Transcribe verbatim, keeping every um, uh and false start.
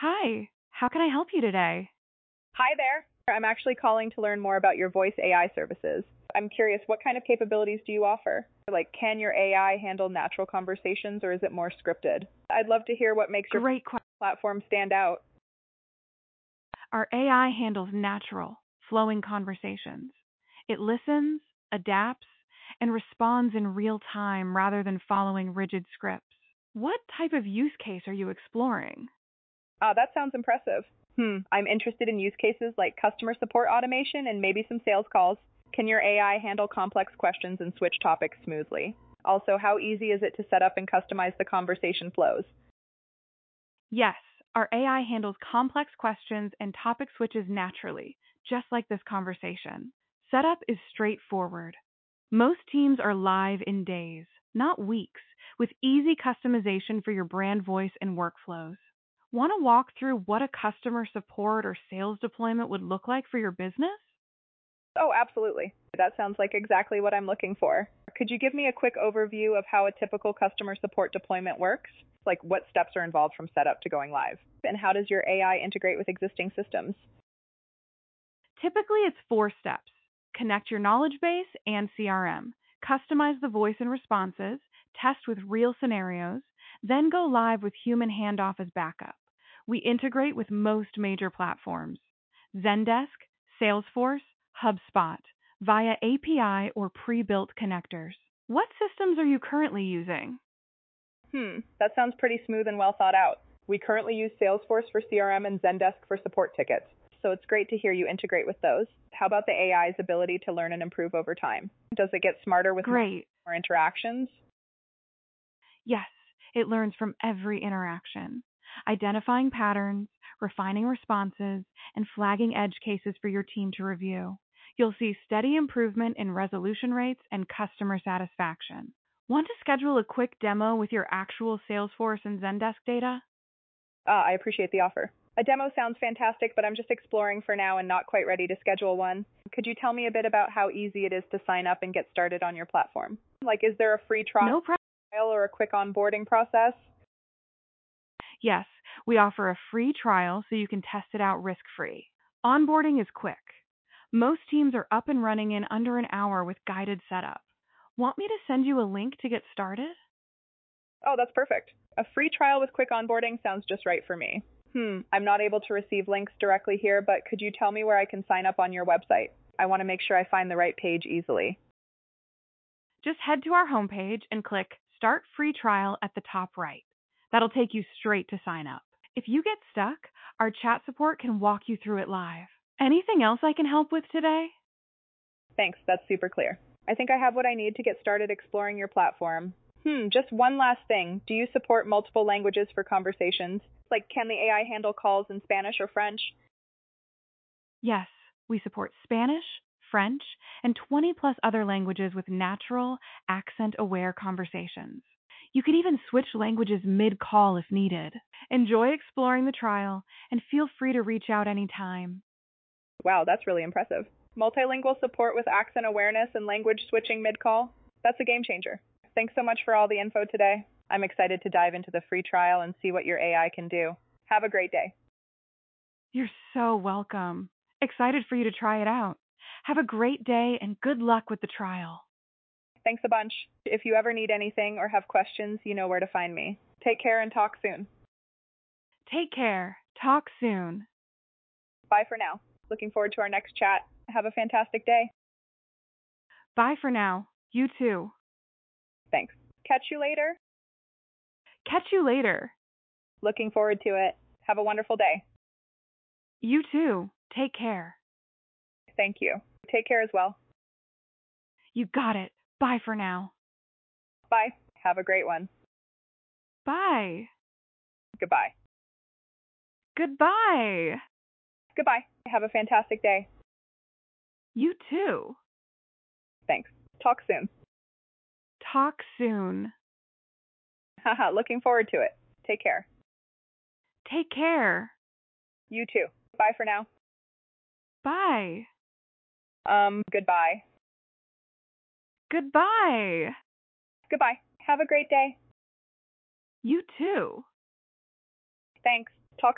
Hi, how can I help you today? Hi there. I'm actually calling to learn more about your voice A I services. I'm curious, what kind of capabilities do you offer? Like, can your A I handle natural conversations or is it more scripted? I'd love to hear what makes your Great question. platform stand out. Our A I handles natural, flowing conversations. It listens, adapts, and responds in real time rather than following rigid scripts. What type of use case are you exploring? Ah, that sounds impressive. Hmm, I'm interested in use cases like customer support automation and maybe some sales calls. Can your A I handle complex questions and switch topics smoothly? Also, how easy is it to set up and customize the conversation flows? Yes, our A I handles complex questions and topic switches naturally, just like this conversation. Setup is straightforward. Most teams are live in days, not weeks, with easy customization for your brand voice and workflows. Want to walk through what a customer support or sales deployment would look like for your business? Oh, absolutely. That sounds like exactly what I'm looking for. Could you give me a quick overview of how a typical customer support deployment works? Like what steps are involved from setup to going live? And how does your A I integrate with existing systems? Typically, it's four steps: connect your knowledge base and C R M, customize the voice and responses, test with real scenarios, then go live with human handoff as backup. We integrate with most major platforms: Zendesk, Salesforce, HubSpot, via A P I or pre built connectors. What systems are you currently using? Hmm, that sounds pretty smooth and well thought out. We currently use Salesforce for C R M and Zendesk for support tickets, so it's great to hear you integrate with those. How about the A I's ability to learn and improve over time? Does it get smarter with Great. more interactions? Yes, it learns from every interaction, identifying patterns, refining responses, and flagging edge cases for your team to review. You'll see steady improvement in resolution rates and customer satisfaction. Want to schedule a quick demo with your actual Salesforce and Zendesk data? Ah, I appreciate the offer. A demo sounds fantastic, but I'm just exploring for now and not quite ready to schedule one. Could you tell me a bit about how easy it is to sign up and get started on your platform? Like, is there a free trial No problem. or a quick onboarding process? Yes, we offer a free trial so you can test it out risk-free. Onboarding is quick. Most teams are up and running in under an hour with guided setup. Want me to send you a link to get started? Oh, that's perfect. A free trial with quick onboarding sounds just right for me. Hmm, I'm not able to receive links directly here, but could you tell me where I can sign up on your website? I want to make sure I find the right page easily. Just head to our homepage and click Start Free Trial at the top right. That'll take you straight to sign up. If you get stuck, our chat support can walk you through it live. Anything else I can help with today? Thanks, that's super clear. I think I have what I need to get started exploring your platform. Hmm, just one last thing. Do you support multiple languages for conversations? Like, can the A I handle calls in Spanish or French? Yes, we support Spanish, French, and twenty plus other languages with natural, accent aware conversations. You can even switch languages mid call if needed. Enjoy exploring the trial and feel free to reach out anytime. Wow, that's really impressive. Multilingual support with accent awareness and language switching mid call? That's a game changer. Thanks so much for all the info today. I'm excited to dive into the free trial and see what your A I can do. Have a great day. You're so welcome. Excited for you to try it out. Have a great day and good luck with the trial. Thanks a bunch. If you ever need anything or have questions, you know where to find me. Take care and talk soon. Take care. Talk soon. Bye for now. Looking forward to our next chat. Have a fantastic day. Bye for now. You too. Thanks. Catch you later. Catch you later. Looking forward to it. Have a wonderful day. You too. Take care. Thank you. Take care as well. You got it. Bye for now. Bye. Have a great one. Bye. Goodbye. Goodbye. Goodbye. Have a fantastic day. You too. Thanks. Talk soon. Talk soon. Haha, looking forward to it. Take care. Take care. You too. Bye for now. Bye. Um, goodbye. Goodbye. Goodbye. Have a great day. You too. Thanks.